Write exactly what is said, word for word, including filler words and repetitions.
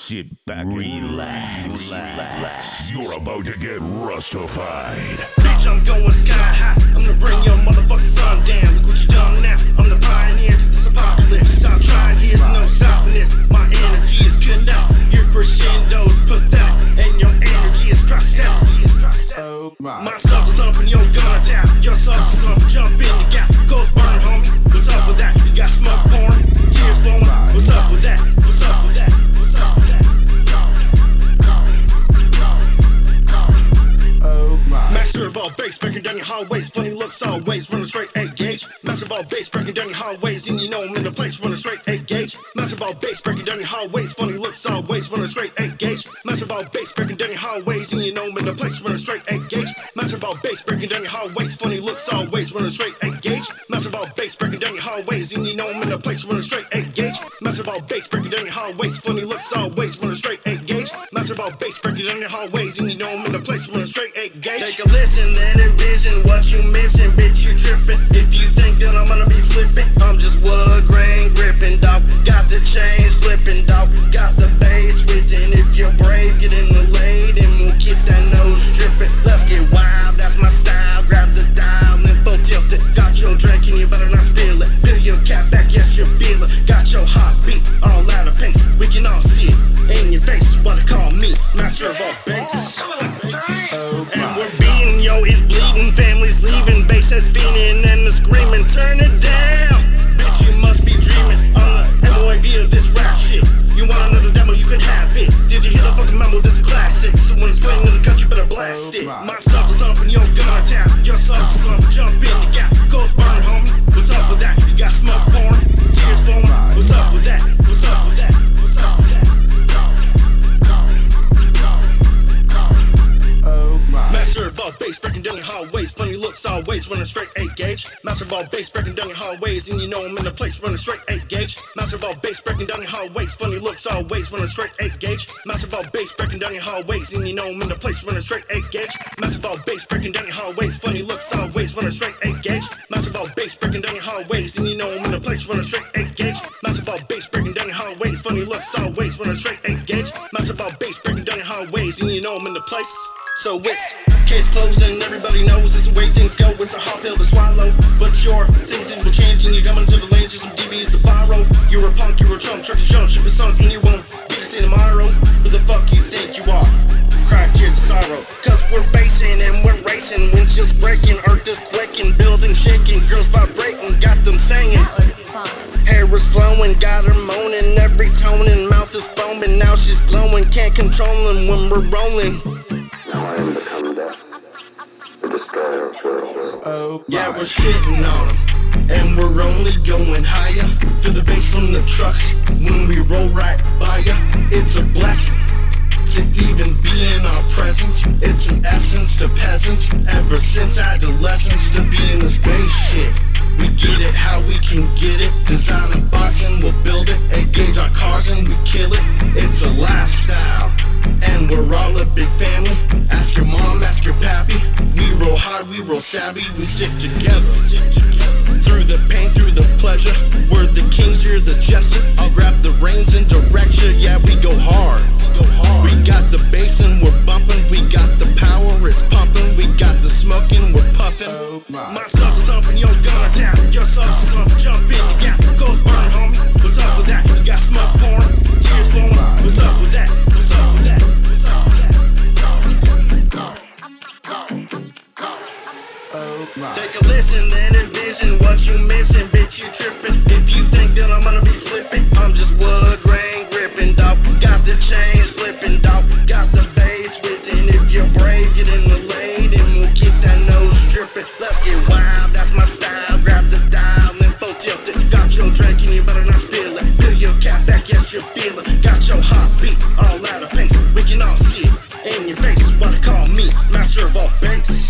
Sit back and relax. relax. You're about to get rustified. Bitch, I'm going sky high. I'm gonna bring your motherfucking son down. Look what you done now. I'm the pioneer to this apocalypse. Stop trying, here's no stopping this. My energy is kinetic. Your crescendo's pathetic, and your energy is prosthetic. Oh my. My subs are thumping, your gun tap. Your subs are slump, jump in the gap. Ghost burn, homie. What's up with that? You got smoke pouring, tears flowing. What's up with that? What's up with that? What's up with that? Master of all bass, breaking down your hallways. Funny looks always, running straight eight gauge. Master of all bass, breaking down your hallways. And you know I'm in the place, running straight eight gauge. Master of all bass, breaking down your hallways. Funny looks always, running straight eight gauge. Master of all bass, breaking down your hallways. And you know I'm in the place, running straight eight gauge. Master of all bass, breaking down your hallways. Funny looks always, running straight eight gauge. Master of all bass, breaking down your hallways. And you know I'm in the place, running straight eight gauge. Master of all bass, breaking down your hallways. Funny looks always, running straight eight gauge. Master of all bass, breaking down your hallways. And you know I'm in the place, running straight eight gauge. Take a listen, then envision what you missing, bitch, you tripping. If you think that I'm gonna be slipping, I'm just wood grain gripping, dog. Got the change flipping, dog. Got the bass within. If you're brave, get in the lane and we'll get that nose dripping. Let's get wild, that's my style. Grab the dial and full tilt it. Got your drink and you better not spill it. Peel your cap back, yes, you feel it. Got your heart beat all out of pace. We can all see it in your face. What they call me, master of all bass. And we're beating, yo, it's bleeding. Families leaving, bass heads spinning, and the screaming. Turn it down, bitch, you must be dreaming. I'm the M O A B of this rap shit. You want another demo, you can have it. Did you hear the fucking memo? This is classic. So when it's playing in the country, better blast it. My subs are thumping, your gun tap. Your subs are slump, jump in the gap. Ghost burn, homie. What's up with that? You got smoke pouring, tears flowing. What's up with that? What's up with that? What's up with that? Master of all bass, breaking down your hallways. Funny looks always, running straight eight gauge. Master of all bass, breaking down your hallways. And you know I'm in the place, running straight eight gauge. Master of all bass, breaking down your hallways. Funny looks always, running straight eight gauge. Master of all bass, breaking down your hallways. And you know I'm in the place, running straight eight gauge. Master of all bass, breaking down your hallways. Funny looks always, running straight eight gauge. Master of all bass, breaking down your hallways. And you know I'm in the place, running straight eight gauge. Master of all bass, breaking down your hallways. Funny looks always, running straight eight gauge. Master of all bass, breaking down your hallways. And you know I'm in the place. So it's case closing, everybody knows it's the way things go. It's a hard pill to swallow, but sure, things will change and you're coming to the lanes, here's some D Bs to borrow. You're a punk, you're a chump, truck is junk, ship is sunk, and you won't get to see tomorrow. Who the fuck you think you are? Cry tears of sorrow, cause we're basing and we're racing. Windshields breaking, earth is quaking, building shaking, girls vibrating, got them saying. Hair is flowing, got her moaning, every tone and mouth is foaming. Now she's glowing, can't control them when we're rolling. Now I am become death, the destroyer of worlds. Oh yeah, we're shitting on them, and we're only going higher. Feel the bass from the trucks when we roll right by ya. It's a blessing to even be in our presence. It's an essence to peasants, ever since adolescence, to be in this bass shit. We get it how we can get it. Design and boxing, we'll build it. Engage our cars and we kill it. It's a lifestyle, and we're all a big family. Ask your mom, ask your pappy. We roll hard, we roll savvy. We stick together, stick together. Through the pain, through the pleasure. We're the kings, you're the jester. I'll grab the reins and direct you. Yeah, we go hard, we go hard. We got the bass and we're bumping. We got the power, it's pumping. We got the smoking, we're puffing. Oh my. My subs are thumping, your gun tap. Your subs are slump, jump in the gap. Ghost burn, homie. What's up with that? You got smoke pouring, tears flowing. What's up with that? What's up with that? What's up with that? Oh my. Take a listen, then envision what you missing, bitch, you tripping. If you think that I'm gonna be slipping, I'm just wood grain gripping, dog. Got the change flipping, dog. Got the bass within. If you're brave, get in the lane and we'll get that nose dripping. Let's get wild, that's my style. Grab the dial and full tilt it. Got your drink and you better not spill it. Peel your cap back, yes, you feel it. Got your heart beat all out of pace. We can all see it in your face. What they call me, master of all bass.